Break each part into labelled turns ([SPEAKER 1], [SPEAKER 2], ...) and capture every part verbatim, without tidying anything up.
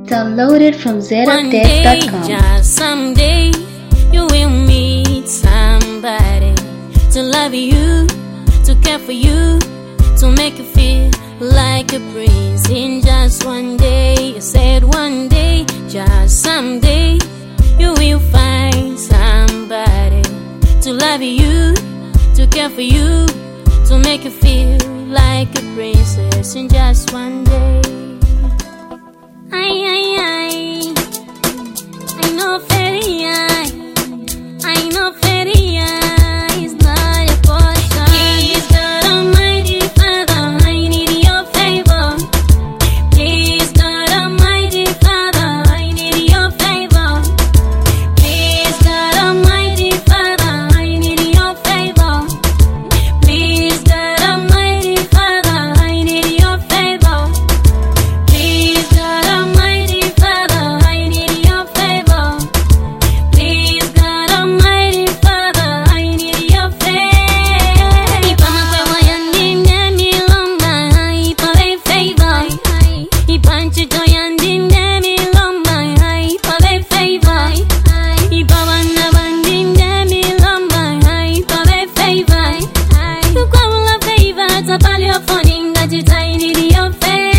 [SPEAKER 1] Downloaded from
[SPEAKER 2] One
[SPEAKER 1] Zedaptech
[SPEAKER 2] day,
[SPEAKER 1] dot com.
[SPEAKER 2] just someday, you will meet somebody to love you, to care for you, to make you feel like a prince. In just one day, I said one day, just someday, you will find somebody to love you, to care for you, to make you feel like a princess. In just one day. Ay, ay, ay, I know feria, I know feria is not a portion. Please, God Almighty Father, I need your favor. Please, God Almighty Father, I need your favor. Please, God Almighty Father, I need your favor. Please, God Almighty Father, I need your favor. Please, God Almighty Father, I need your favor. Please, God Almighty Father, I need your favor. Ipama kwa wayandine milomba, ipave favor. Ipanchi toyandine milomba, ipave favor. Ipawana bandine milomba, ipave favor. Tukwamula favor, tapali ofoni ngajita, I need your favor.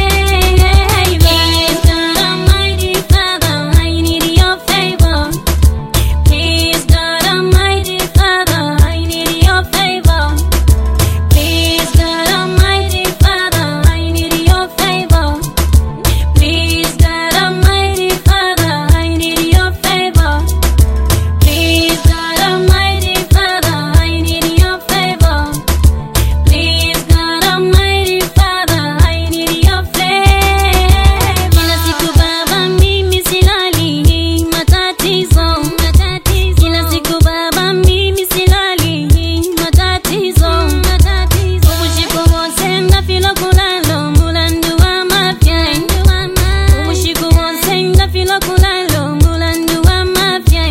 [SPEAKER 2] Please, God Almighty Father, I need your favor. Please, God Almighty Father, I need your favor. Please, God Almighty Father, I need your favor. Please, God Almighty Father, I need your favor. Please, God Almighty Father, I need your favor. Please, God Almighty Father, I need your favor. Kila siku baba mimi silali matatizo, kila siku baba mimi silali matatizo. Ubushiko wose ndafilo kulalo mulandu wa mafya. Ubushiko wose ndafilo kulalo mulandu wa mafya.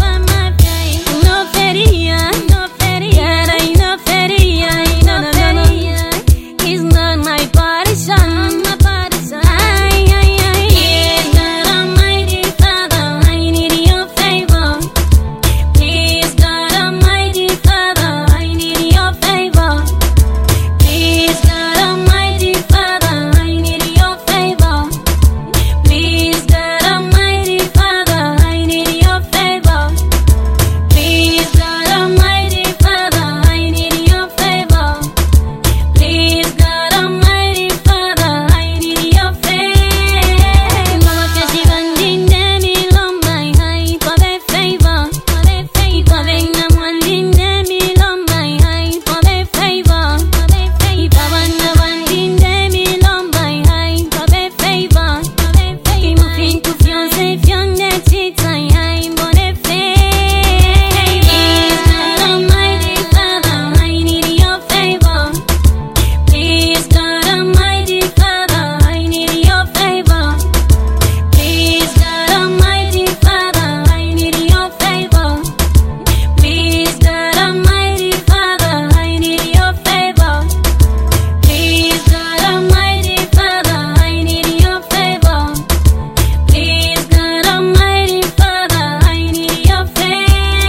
[SPEAKER 2] No feria, no feria, no feria, no feria. It's not my partition. Ay, ay, ay. Please, God Almighty Father, I need your favor. Please, God Almighty Father, I need your favor. Please, God Almighty Father, I need your favor. Please, God Almighty Father, I need your favor. Please, God Almighty Father, I need your favor. Please, God Almighty Father, I need your favor. Mama kashi bandine milomba, I pave favor. Ipave na mwandine milomba, I pave favor. Ipawana bandine milomba, I pave favor. Imufinku fyonse fyonde chita, I mbone favor. Please, God Almighty Father, I need your favor. Please, God Almighty Father, I need your favor. Please, God Almighty Father, I need your favor. Please, God Almighty Father, I need your favor. Please, God Almighty Father, I need your favor. Please, God Almighty Father, I need your favor.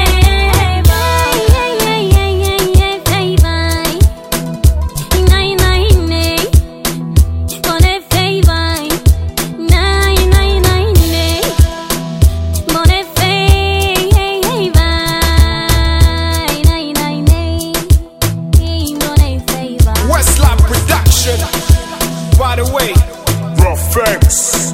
[SPEAKER 2] Nay, nay, nay, bone favor. Nay, nay, nay, nay, bone favor. Nay, nay, nay, bone favor.
[SPEAKER 3] Westland Production. By the way, Rough X.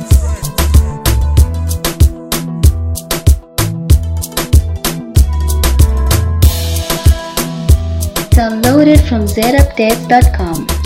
[SPEAKER 1] Downloaded from Zedaptech dot com.